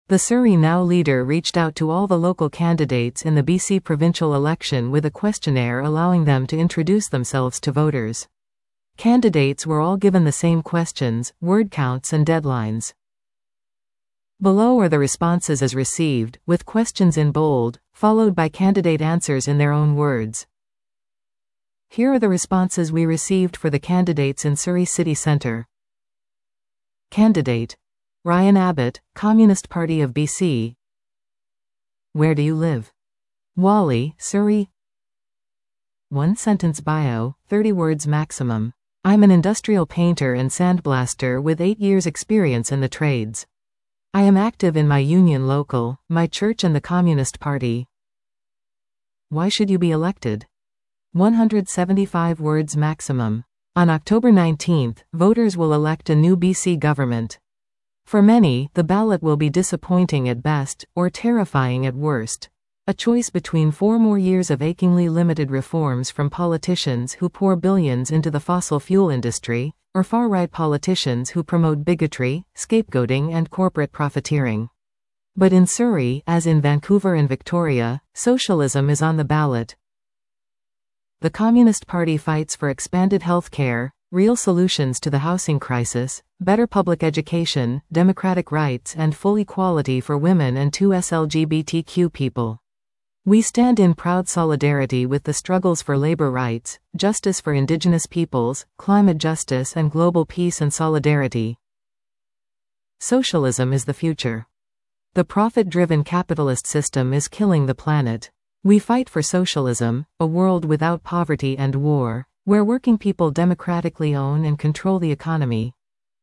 The Surrey Now leader reached out to all the local candidates in the BC provincial election with a questionnaire allowing them to introduce themselves to voters. Candidates were all given the same questions, word counts and deadlines. Below are the responses as received, with questions in bold, followed by candidate answers in their own words. Here are the responses we received for the candidates in Surrey City Centre. Candidate: Ryan Abbott, Communist Party of BC. Where do you live? Whalley, Surrey. One-sentence bio, 30 words maximum. I'm an industrial painter and sandblaster with 8 years' experience in the trades. I am active in my union local, my church and the Communist Party. Why should you be elected? 175 words maximum. On October 19, voters will elect a new BC government. For many, the ballot will be disappointing at best, or terrifying at worst. A choice between 4 more years of achingly limited reforms from politicians who pour billions into the fossil fuel industry, or far-right politicians who promote bigotry, scapegoating and corporate profiteering. But in Surrey, as in Vancouver and Victoria, socialism is on the ballot. The Communist Party fights for expanded health care, real solutions to the housing crisis, better public education, democratic rights and full equality for women and 2S LGBTQ people. We stand in proud solidarity with the struggles for labor rights, justice for Indigenous peoples, climate justice and global peace and solidarity. Socialism is the future. The profit-driven capitalist system is killing the planet. We fight for socialism, a world without poverty and war, where working people democratically own and control the economy.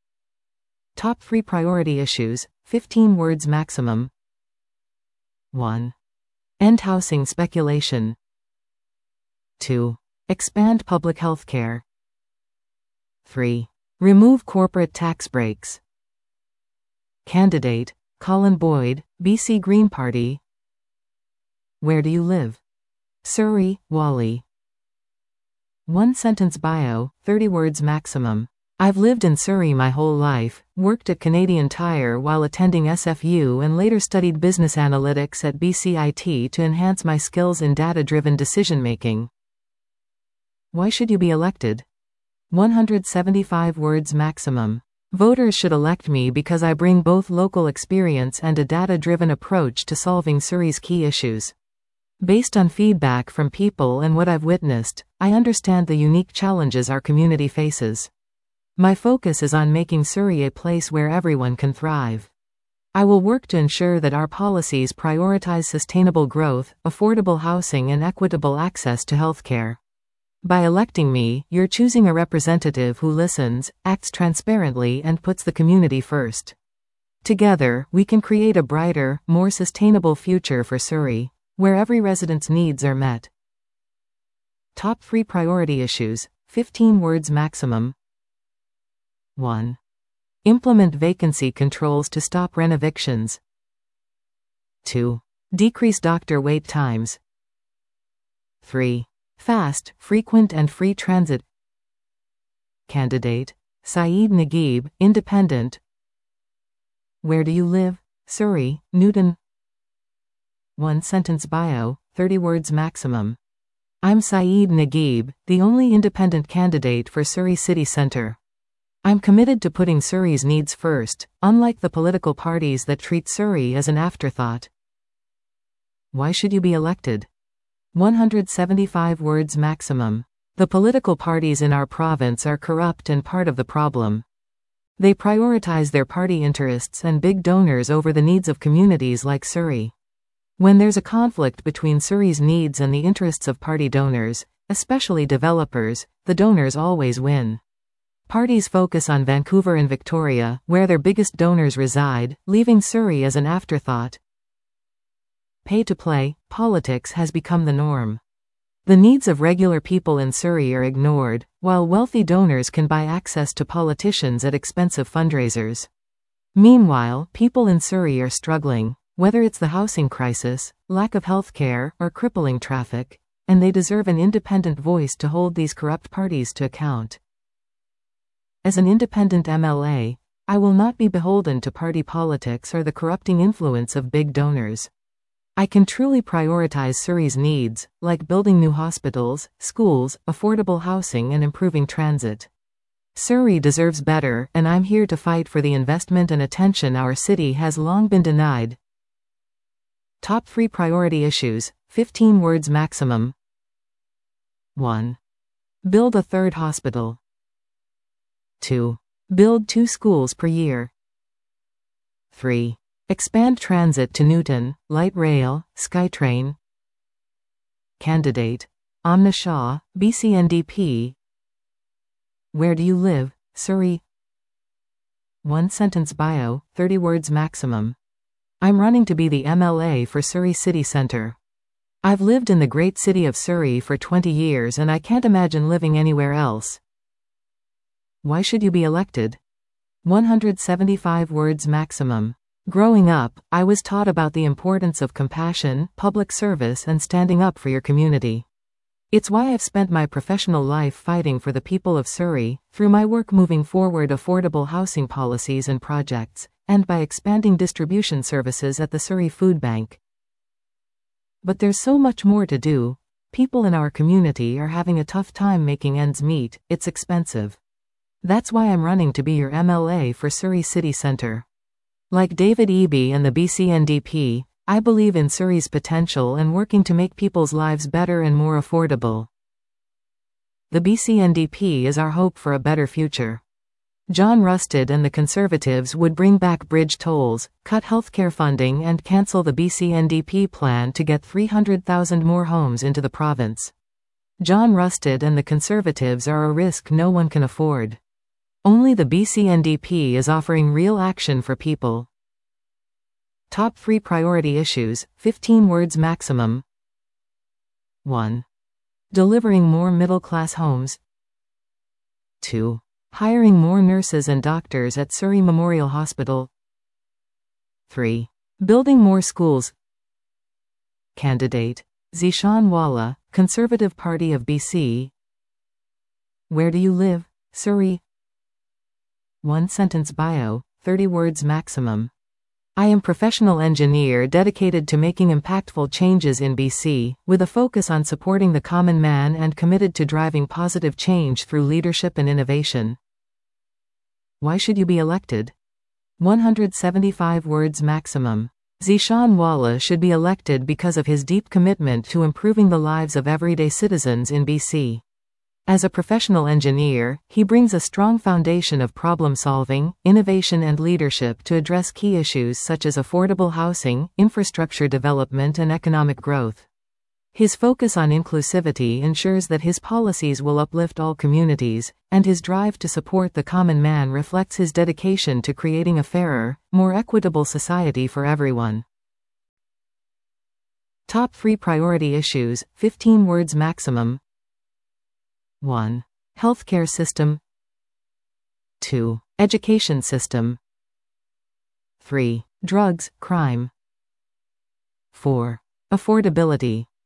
Top 3 priority issues, 15 words maximum. 1. End housing speculation. 2. Expand public health care. 3. Remove corporate tax breaks. Candidate: Colin Boyd, BC Green Party. Where do you live? Surrey, Whalley. One-sentence bio, 30 words maximum. I've lived in Surrey my whole life, worked at Canadian Tire while attending SFU and later studied business analytics at BCIT to enhance my skills in data-driven decision-making. Why should you be elected? 175 words maximum. Voters should elect me because I bring both local experience and a data-driven approach to solving Surrey's key issues. Based on feedback from people and what I've witnessed, I understand the unique challenges our community faces. My focus is on making Surrey a place where everyone can thrive. I will work to ensure that our policies prioritize sustainable growth, affordable housing and equitable access to healthcare. By electing me, you're choosing a representative who listens, acts transparently and puts the community first. Together, we can create a brighter, more sustainable future for Surrey, where every resident's needs are met. Top 3 priority issues, 15 words maximum. 1. Implement vacancy controls to stop renovictions. 2. Decrease doctor wait times. 3. Fast, frequent and free transit. Candidate: Saeed Naguib, Independent. Where do you live? Surrey, Newton. One-sentence bio, 30 words maximum. I'm Saeed Naguib, the only independent candidate for Surrey City Centre. I'm committed to putting Surrey's needs first, unlike the political parties that treat Surrey as an afterthought. Why should you be elected? 175 words maximum. The political parties in our province are corrupt and part of the problem. They prioritize their party interests and big donors over the needs of communities like Surrey. When there's a conflict between Surrey's needs and the interests of party donors, especially developers, the donors always win. Parties focus on Vancouver and Victoria, where their biggest donors reside, leaving Surrey as an afterthought. Pay-to-play politics has become the norm. The needs of regular people in Surrey are ignored, while wealthy donors can buy access to politicians at expensive fundraisers. Meanwhile, people in Surrey are struggling, whether it's the housing crisis, lack of health care, or crippling traffic, and they deserve an independent voice to hold these corrupt parties to account. As an independent MLA, I will not be beholden to party politics or the corrupting influence of big donors. I can truly prioritize Surrey's needs, like building new hospitals, schools, affordable housing and improving transit. Surrey deserves better, and I'm here to fight for the investment and attention our city has long been denied. Top 3 priority issues, 15 words maximum. 1. Build a third hospital. 2. Build 2 schools per year. 3. Expand transit to Newton, light rail, SkyTrain. Candidate. Amna Shah, BCNDP. Where do you live, Surrey? 1-sentence bio, 30 words maximum. I'm running to be the MLA for Surrey City Centre. I've lived in the great city of Surrey for 20 years and I can't imagine living anywhere else. Why should you be elected? 175 words maximum. Growing up, I was taught about the importance of compassion, public service and standing up for your community. It's why I've spent my professional life fighting for the people of Surrey, through my work moving forward affordable housing policies and projects, and by expanding distribution services at the Surrey Food Bank. But there's so much more to do. People in our community are having a tough time making ends meet, it's expensive. That's why I'm running to be your MLA for Surrey City Centre. Like David Eby and the BCNDP, I believe in Surrey's potential and working to make people's lives better and more affordable. The BCNDP is our hope for a better future. John Rusted and the Conservatives would bring back bridge tolls, cut healthcare funding and cancel the BCNDP plan to get 300,000 more homes into the province. John Rusted and the Conservatives are a risk no one can afford. Only the BCNDP is offering real action for people. Top 3 priority issues, 15 words maximum. 1. Delivering more middle-class homes. 2. Hiring more nurses and doctors at Surrey Memorial Hospital. 3. Building more schools. Candidate. Zishan Walla, Conservative Party of BC. Where do you live, Surrey? 1-sentence bio, 30 words maximum. I am professional engineer dedicated to making impactful changes in BC, with a focus on supporting the common man and committed to driving positive change through leadership and innovation. Why should you be elected? 175 words maximum. Zishan Walla should be elected because of his deep commitment to improving the lives of everyday citizens in BC. As a professional engineer, he brings a strong foundation of problem-solving, innovation and leadership to address key issues such as affordable housing, infrastructure development and economic growth. His focus on inclusivity ensures that his policies will uplift all communities, and his drive to support the common man reflects his dedication to creating a fairer, more equitable society for everyone. Top 3 priority issues, 15 words maximum. 1. Healthcare system. 2. Education system. 3. Drugs, crime. 4. Affordability.